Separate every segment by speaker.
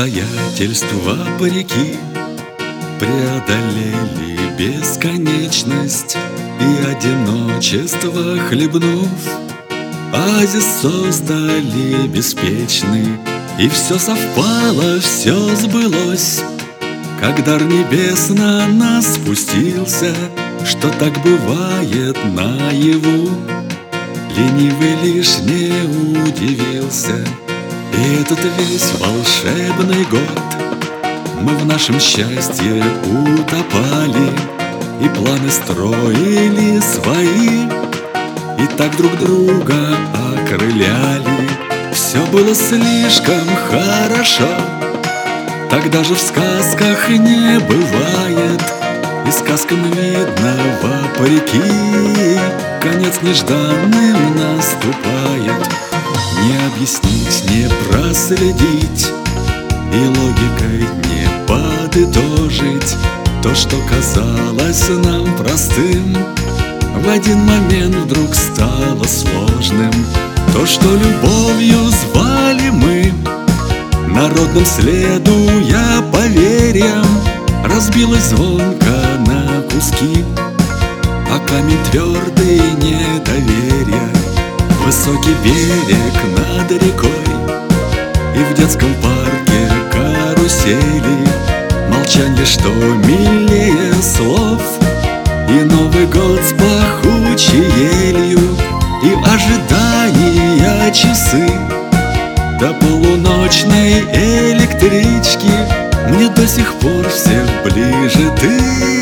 Speaker 1: Обстоятельства вопреки преодолели бесконечность и одиночество хлебнув. Оазис создали беспечный, и все совпало, все сбылось. Как дар небес на нас спустился, что так бывает наяву. Ленивый лишь не удивился, и этот весь волшебный год мы в нашем счастье утопали и планы строили свои, и так друг друга окрыляли. Все было слишком хорошо, так даже в сказках не бывает, и сказкам видно вопреки конец нежданным наступает. Не объяснить, не проследить и логикой не подытожить то, что казалось нам простым, в один момент вдруг стало сложным. То, что любовью звали мы, народным следуя поверьям, разбилось звонко на куски, а камень твердый недоверия. Высокий берег над рекой, и в детском парке карусели, молчанье, что милее слов, и Новый год с пахучей елью, и ожидания часы до полуночной электрички. Мне до сих пор всех ближе ты,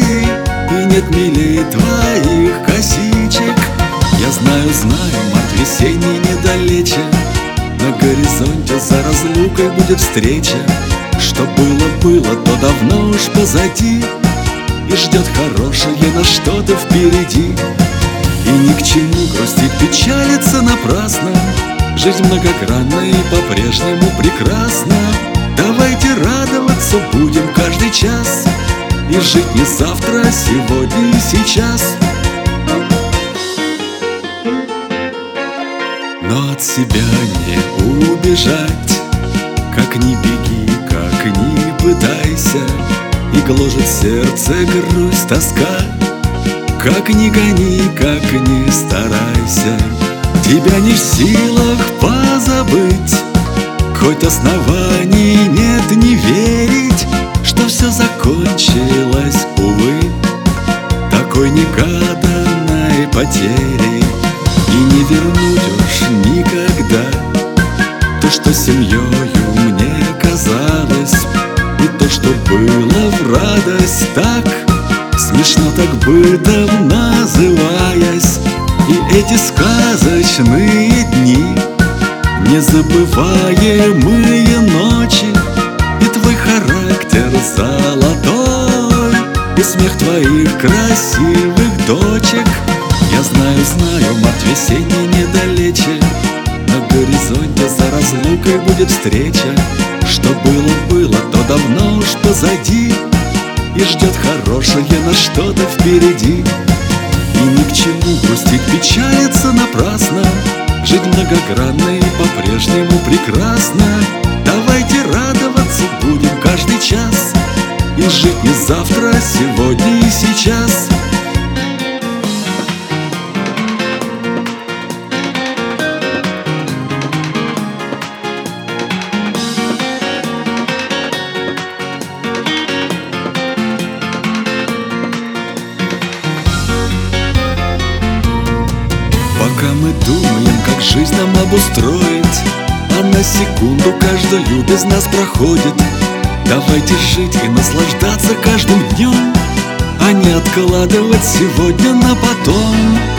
Speaker 1: и нет милей твоих косичек. Я знаю, март весенний недалече, на горизонте за разлукой будет встреча. Что было, то давно уж позади, и ждет хорошее на что-то впереди. И ни к чему грустить, печалиться напрасно, жизнь многогранна и по-прежнему прекрасна. Давайте радоваться будем каждый час, и жить не завтра, а сегодня и сейчас. Но от себя не убежать, как ни беги, как ни пытайся, и гложет сердце грусть, тоска. Как ни гони, как ни старайся, тебя не в силах позабыть. Хоть оснований нет не верить, что все закончилось, увы, такой негаданной потерей. И не вернуть уж никогда то, что семьёю мне казалось, и то, что было в радость так смешно, так бытом называясь. И эти сказочные дни, незабываемые ночи, и твой характер золотой, и смех твоих красивых дочек. Я знаю, март весенний недалече, на горизонте за разлукой будет встреча. Что было, то давно уж позади, и ждет хорошее на что-то впереди. И ни к чему грустить, печалиться напрасно, жить многогранно и по-прежнему прекрасно. Давайте радоваться будем каждый час, и жить не завтра, а сегодня и сейчас. Пока мы думаем, как жизнь нам обустроить, а на секунду каждую без нас проходит. Давайте жить и наслаждаться каждым днем, а не откладывать сегодня на потом.